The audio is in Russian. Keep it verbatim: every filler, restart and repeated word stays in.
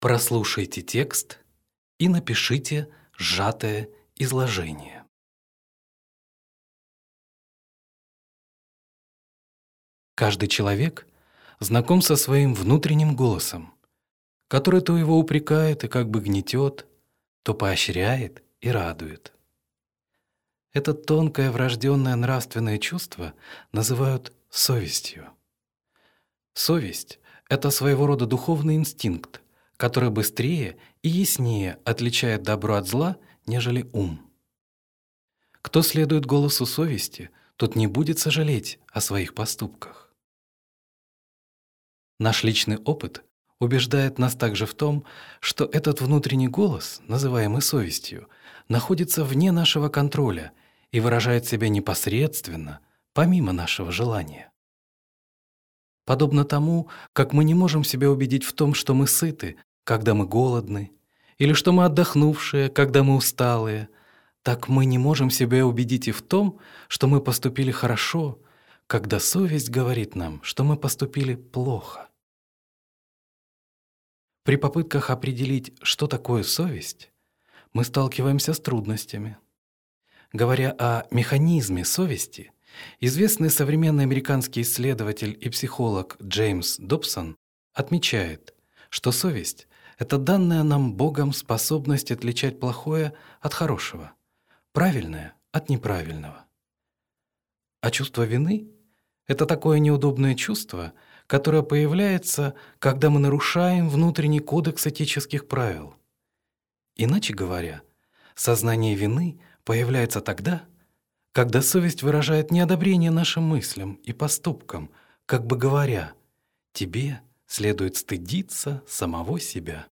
Прослушайте текст и напишите сжатое изложение. Каждый человек знаком со своим внутренним голосом, который то его упрекает и как бы гнетет, то поощряет и радует. Это тонкое врожденное нравственное чувство называют совестью. Совесть — это своего рода духовный инстинкт, который быстрее и яснее отличает добро от зла, нежели ум. Кто следует голосу совести, тот не будет сожалеть о своих поступках. Наш личный опыт убеждает нас также в том, что этот внутренний голос, называемый совестью, находится вне нашего контроля и выражает себя непосредственно, помимо нашего желания. Подобно тому, как мы не можем себя убедить в том, что мы сыты, когда мы голодны, или что мы отдохнувшие, когда мы усталые, так мы не можем себя убедить и в том, что мы поступили хорошо, когда совесть говорит нам, что мы поступили плохо. При попытках определить, что такое совесть, мы сталкиваемся с трудностями. Говоря о механизме совести, известный современный американский исследователь и психолог Джеймс Добсон отмечает, что совесть — это данная нам Богом способность отличать плохое от хорошего, правильное от неправильного. А чувство вины — это такое неудобное чувство, которое появляется, когда мы нарушаем внутренний кодекс этических правил. Иначе говоря, сознание вины появляется тогда, когда совесть выражает неодобрение нашим мыслям и поступкам, как бы говоря: «Тебе следует стыдиться самого себя».